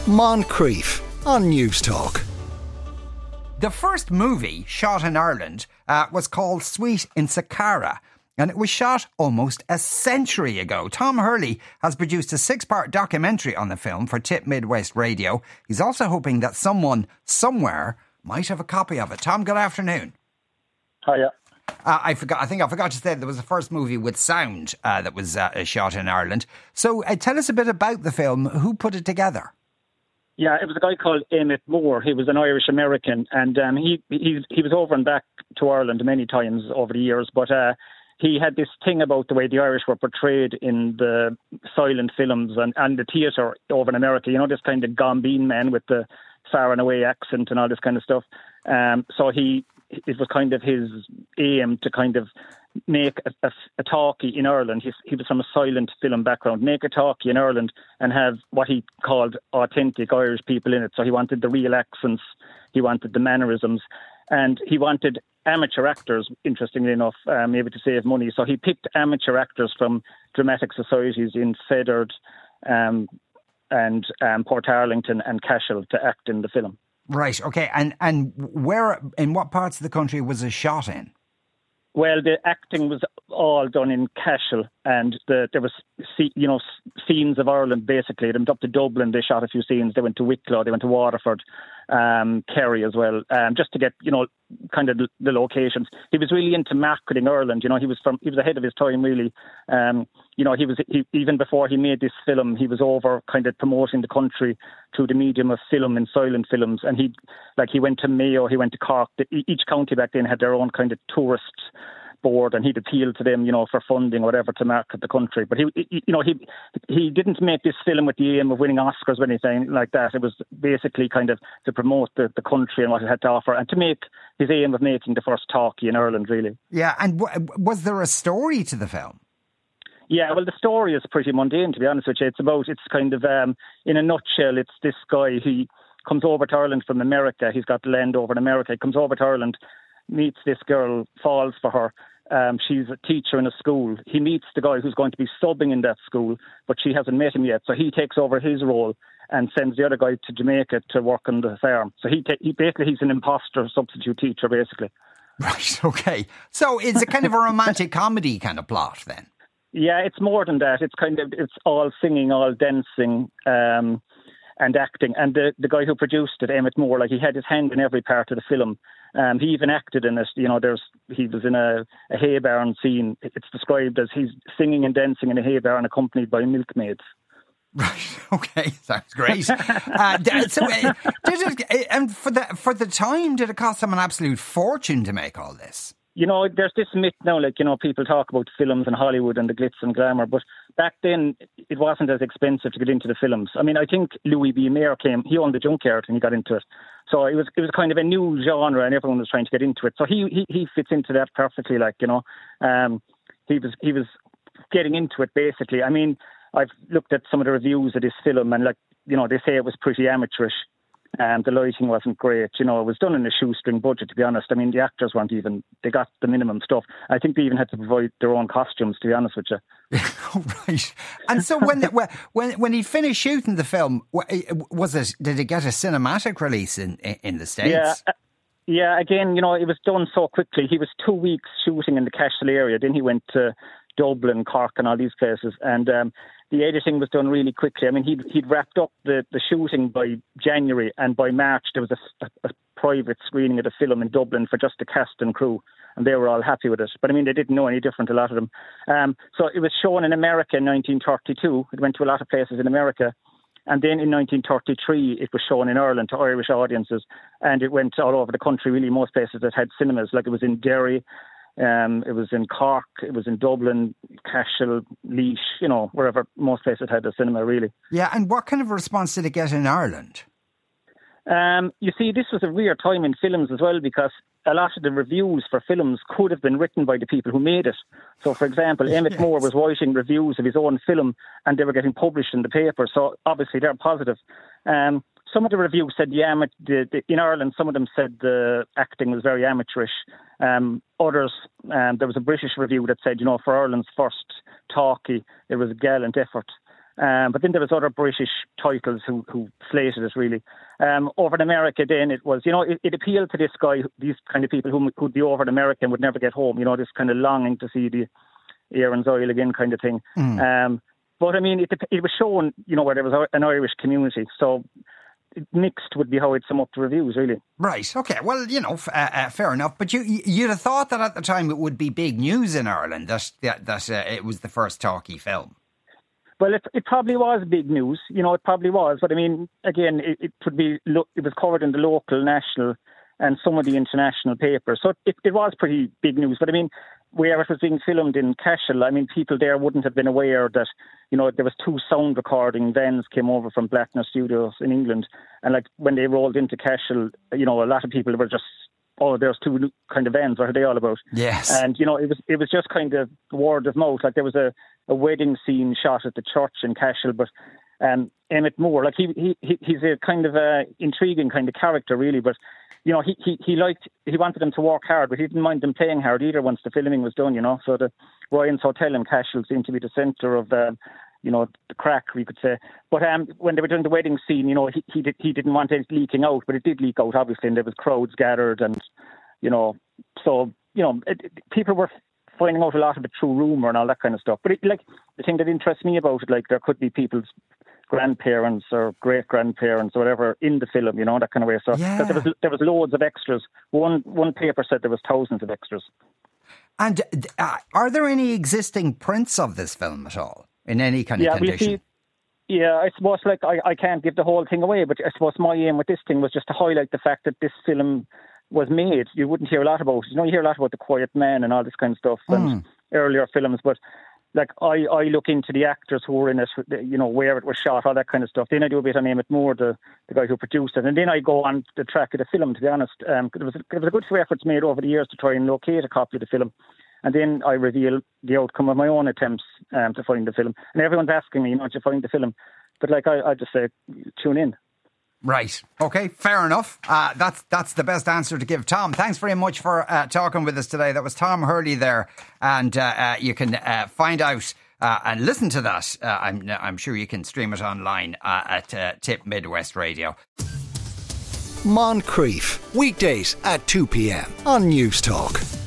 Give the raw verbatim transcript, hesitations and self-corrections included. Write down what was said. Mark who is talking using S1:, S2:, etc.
S1: Moncrief on News Talk.
S2: The first movie shot in Ireland uh, was called Sweet in Saqqara, and it was shot almost a century ago. Tom Hurley has produced a six-part documentary on the film for Tip Midwest Radio. He's also hoping that someone, somewhere, might have a copy of it. Tom, good afternoon.
S3: Hiya.
S2: Uh, I forgot. I think I forgot to say there was the first movie with sound uh, that was uh, shot in Ireland. So uh, tell us a bit about the film. Who put it together?
S3: Yeah, it was a guy called Emmett Moore. He was an Irish American, and um, he he he was over and back to Ireland many times over the years. But uh, he had this thing about the way the Irish were portrayed in the silent films and, and the theatre over in America. You know, this kind of Gambine man with the far and away accent and all this kind of stuff. Um, so he it was kind of his aim to kind of make a, a, a talkie in Ireland. He, he was from a silent film background. Make a talkie in Ireland and have what he called authentic Irish people in it. So he wanted the real accents, he wanted the mannerisms, and he wanted amateur actors, interestingly enough, uh, maybe to save money. So he picked amateur actors from dramatic societies in Fethard um, and um, Portarlington and Cashel to act in the film.
S2: Right, okay. And and where, in what parts of the country was it shot in?
S3: Well, the acting was all done in Cashel, and the, there was, you know, scenes of Ireland, basically. They went up to Dublin, they shot a few scenes. They went to Wicklow, they went to Waterford, um, Kerry as well, um, just to get, you know, kind of the, the locations. He was really into marketing Ireland. You know, he was from, he was ahead of his time, really. Um, you know, he was, he, even before he made this film, he was over kind of promoting the country through the medium of film and silent films. And he, like, he went to Mayo, he went to Cork. Each county back then had their own kind of tourist board, and he'd appeal to them, you know, for funding or whatever to market the country. But he, he, you know, he he didn't make this film with the aim of winning Oscars or anything like that. It was basically kind of to promote the, the country and what it had to offer, and to make his aim of making the first talkie in Ireland, really.
S2: Yeah, and w- was there a story to the film?
S3: Yeah, well, the story is pretty mundane, to be honest with you. It's about, it's kind of, um, in a nutshell, it's this guy who comes over to Ireland from America. He's got land over in America. He comes over to Ireland, meets this girl, falls for her. Um, she's a teacher in a school. He meets the guy who's going to be subbing in that school, but she hasn't met him yet. So he takes over his role and sends the other guy to Jamaica to work on the farm. So he, ta- he basically, he's an imposter substitute teacher, basically.
S2: Right, okay. So it's a kind of a romantic comedy kind of plot then?
S3: Yeah, it's more than that. It's kind of, it's all singing, all dancing, um, and acting. And the, the guy who produced it, Emmett Moore, like, he had his hand in every part of the film. Um, he even acted in it. You know, there's he was in a, a hay barn scene. It's described as he's singing and dancing in a hay barn accompanied by milkmaids.
S2: Right. Okay. Sounds great. uh, d- so, uh, did it? And for the for the time, did it cost them an absolute fortune to make all this?
S3: You know, there's this myth now, like, you know, people talk about films in Hollywood and the glitz and glamour, but back then it wasn't as expensive to get into the films. I mean, I think Louis B. Mayer came, he owned the junkyard and he got into it. So it was it was kind of a new genre and everyone was trying to get into it. So he he, he fits into that perfectly, like, you know. Um, he was he was getting into it, basically. I mean, I've looked at some of the reviews of this film and, like, you know, they say it was pretty amateurish. And the lighting wasn't great. You know, it was done in a shoestring budget, to be honest. I mean, the actors weren't even, they got the minimum stuff. I think they even had to provide their own costumes, to be honest with you.
S2: Oh, right. And so when when when he finished shooting the film, was it, did it get a cinematic release in, in the States?
S3: Yeah. Yeah, again, you know, it was done so quickly. He was two weeks shooting in the Cashel area. Then he went to Dublin, Cork and all these places. And um, the editing was done really quickly. I mean, he'd, he'd wrapped up the, the shooting by January, and by March there was a, a, a private screening of the film in Dublin for just the cast and crew, and they were all happy with it. But I mean, they didn't know any different, a lot of them. Um, so it was shown in America in nineteen thirty-two. It went to a lot of places in America. And then in nineteen thirty-three, it was shown in Ireland to Irish audiences, and it went all over the country, really, most places that had cinemas. Like, it was in Derry, um, it was in Cork, it was in Dublin, Cashel, Laois, you know, wherever, most places had a cinema, really.
S2: Yeah, and what kind of response did it get in Ireland?
S3: Um, you see, this was a weird time in films as well, because a lot of the reviews for films could have been written by the people who made it. So, for example, Emmett yes. Moore was writing reviews of his own film and they were getting published in the paper. So, obviously, they're positive. Um, some of the reviews said, yeah, the, the, in Ireland, some of them said the acting was very amateurish. Um, others, um, there was a British review that said, you know, for Ireland's first talkie, it was a gallant effort. Um, but then there was other British titles who, who slated it, really. Um, over in America then it was, you know, it, it appealed to this guy, these kind of people who would be over in America and would never get home, you know, this kind of longing to see the Erin's Isle again kind of thing. Mm. Um, but I mean, it, it was shown, you know, where there was an Irish community. So mixed would be how I'd sum up the reviews, really.
S2: Right, okay. Well, you know, uh, uh, fair enough. But you, you'd have thought that at the time it would be big news in Ireland, that, that, that uh, it was the first talkie film.
S3: Well, it, it probably was big news. You know, it probably was. But I mean, again, it, it would be, it was covered in the local, national and some of the international papers. So it, it was pretty big news. But I mean, where it was being filmed in Cashel, I mean, people there wouldn't have been aware that, you know, there was two sound recording vans came over from Blackner Studios in England. And like when they rolled into Cashel, you know, a lot of people were just, oh, there's two kind of vans. What are they all about?
S2: Yes.
S3: And, you know, it was it was just kind of word of mouth. Like there was a, a wedding scene shot at the church in Cashel, but um, Emmett Moore, like he, he he's a kind of a intriguing kind of character, really. But, you know, he, he, he liked, he wanted them to work hard, but he didn't mind them playing hard either once the filming was done, you know. So the Ryan's Hotel in Cashel seemed to be the centre of, uh, you know, the crack, we could say. But um, when they were doing the wedding scene, you know, he he, did, he didn't want it leaking out, but it did leak out, obviously, and there was crowds gathered and, you know, so, you know, it, it, people were finding out a lot of it through rumour and all that kind of stuff. But, it, like, the thing that interests me about it, like, there could be people's grandparents or great-grandparents or whatever in the film, you know, that kind of way. So
S2: yeah.
S3: there was there was loads of extras. One one paper said there was thousands of extras.
S2: And uh, are there any existing prints of this film at all, in any kind of
S3: yeah,
S2: condition?
S3: We see, yeah, I suppose, like, I, I can't give the whole thing away, but I suppose my aim with this thing was just to highlight the fact that this film was made. You wouldn't hear a lot about it. You know, you hear a lot about The Quiet Man and all this kind of stuff and
S2: mm.
S3: earlier films, but like I, I look into the actors who were in it, you know, where it was shot, all that kind of stuff. Then I do a bit on Emmett Moore, the, the guy who produced it. And then I go on the track of the film, to be honest. Um, there, was, there was a good few efforts made over the years to try and locate a copy of the film. And then I reveal the outcome of my own attempts um, to find the film. And everyone's asking me, you know, did you find the film? But like I, I just say, tune in.
S2: Right. Okay, fair enough. Uh, that's that's the best answer to give. Tom, thanks very much for uh, talking with us today. That was Tom Hurley there. And uh, uh, you can uh, find out uh, and listen to that. Uh, I'm, I'm sure you can stream it online uh, at uh, Tip Midwest Radio.
S1: Moncrief, weekdays at two p.m. on News Talk.